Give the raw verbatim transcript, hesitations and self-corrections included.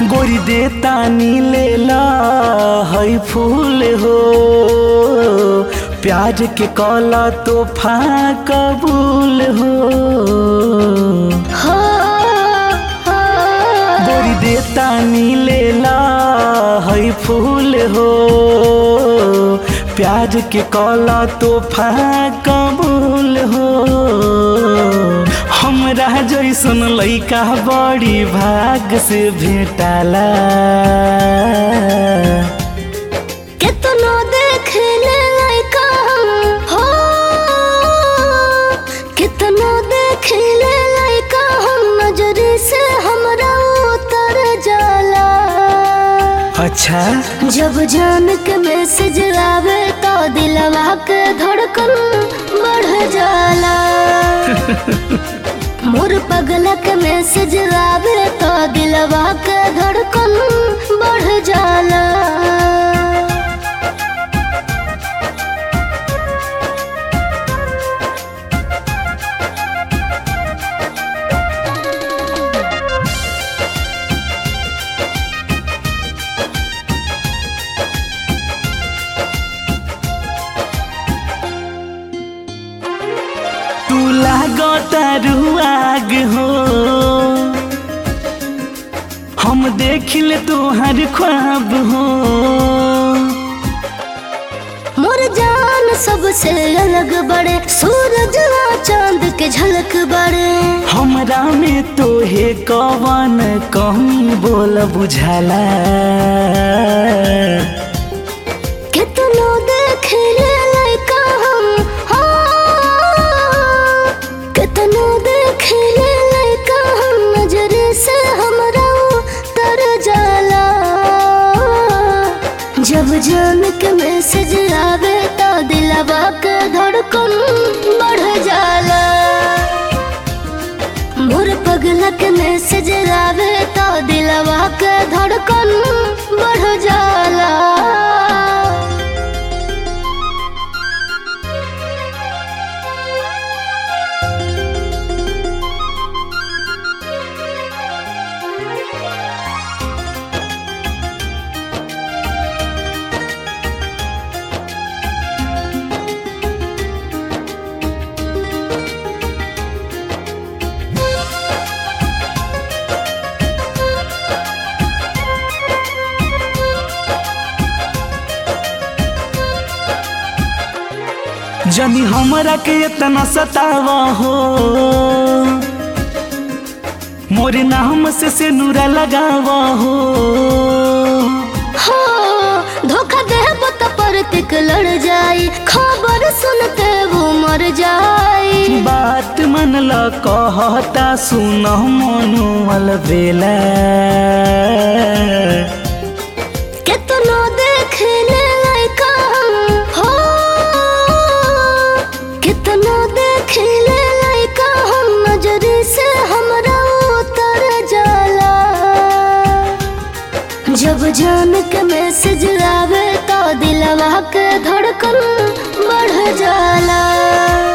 गोरी दे तानी लेला हई फूल हो, प्याज के कला तोहफा कबूल हो। हो, हो, गोरी दे तानी लेला हई फूल हो, प्याज के कला तोहफा कबूल हो। हमरा जैसन लइका बड़ी भाग से भेटाला। कितनो देख ले लइका हो, कितनो देख ले लइका हम, नजरी से हमरा उतर जाला। अच्छा जब जान के मैसेज आवे तो दिलवा के धड़कन बढ़ जाला। मोर पगला के मैसेज आवे तो दिलवा के धड़कन बढ़ जाला। तू लागता रुआग हो, हम देखिले तोहर ख्वाब हो। मोर जान सबसे अलग बड़े, सूरज चांद के झलक बड़े। हमरा में तोहे कवन कमी बोल बुझाला। कितनो देख ले लइका हम, हाँ, कितनो देख ले लइका हम, नजरे से हमरा उतर जाला। जब जान के मैसेज आवे तो दिलवा के धड़कन बढ़ जाला। मोर पगला के मैसेज आवे तो दिलवा के धड़कन बढ़ जाला। जनी हमरा के इतना सतावा हो, मोरे नाम से से नूरा लगावा हो। हो, धोखा देबो तो परतिक लड़ जाई, खबर सुनते वो मर जाई। बात मन ल कहता सुन मनु अलबेला। कितनो देख ले लइका हम, हो, कितनो देख ले लइका हम, नजरी से हमरा उतर जाला। जब जान के मैसेज आवे तो दिलवा के धड़कन बढ़ जाला।